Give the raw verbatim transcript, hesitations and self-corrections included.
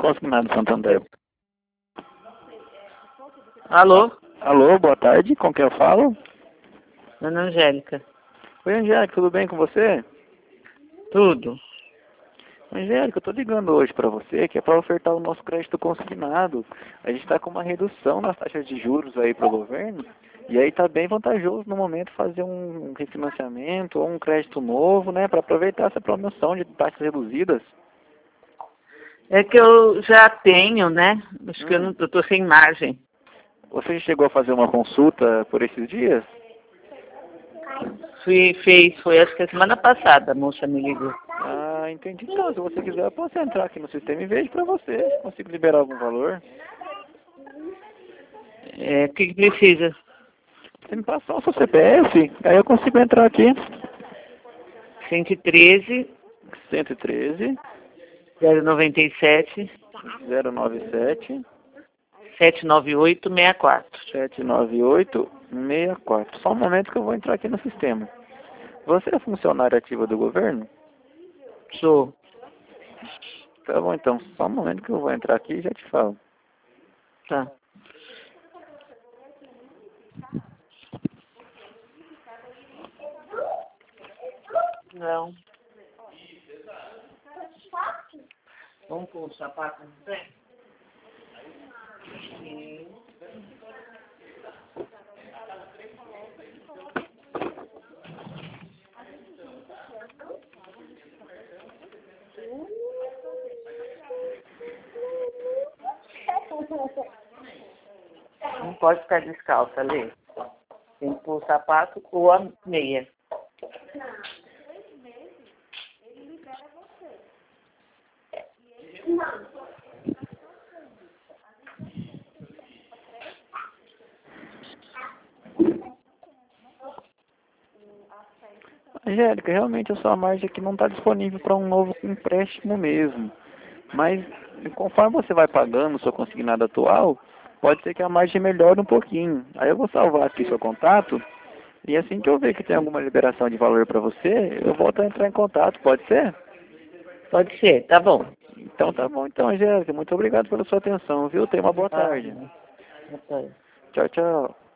Consignado Santander. Alô? Alô, boa tarde, com quem eu falo? Ana Angélica. Oi, Angélica, tudo bem com você? Tudo. Angélica, eu tô ligando hoje pra você, que é para ofertar o nosso crédito consignado. A gente tá com uma redução nas taxas de juros aí pro governo, e aí tá bem vantajoso no momento fazer um refinanciamento ou um crédito novo, né, para aproveitar essa promoção de taxas reduzidas. É que eu já tenho, né? Acho Hum. que eu não eu tô sem margem. Você chegou a fazer uma consulta por esses dias? Fui, fez, foi acho que a semana passada, a moça me ligou. Ah, entendi. Então, se você quiser, eu posso entrar aqui no sistema e vejo pra você se consigo liberar algum valor. É, o que, que precisa? Você me passou o seu C P F, aí eu consigo entrar aqui. cento e treze, cento e treze, zero noventa e sete, zero nove sete, sete nove oito, sessenta e quatro. sete nove oito, seis quatro. Só um momento que eu vou entrar aqui no sistema. Você é funcionária ativa do governo? Sou. Tá bom, então. Só um momento que eu vou entrar aqui e já te falo. Tá. Não. Vamos pôr o sapato no pé? Sim. Não pode ficar descalça, Lê. Tem que pôr o sapato ou a meia. Angélica, realmente a sua margem aqui não está disponível para um novo empréstimo mesmo. Mas conforme você vai pagando sua consignada atual, pode ser que a margem melhore um pouquinho. Aí eu vou salvar aqui seu contato e assim que eu ver que tem alguma liberação de valor para você, eu volto a entrar em contato, pode ser? Pode ser, tá bom. Então tá bom então, Angélica. Muito obrigado pela sua atenção, viu? Tenha uma boa tarde. Boa tarde. Tchau, tchau.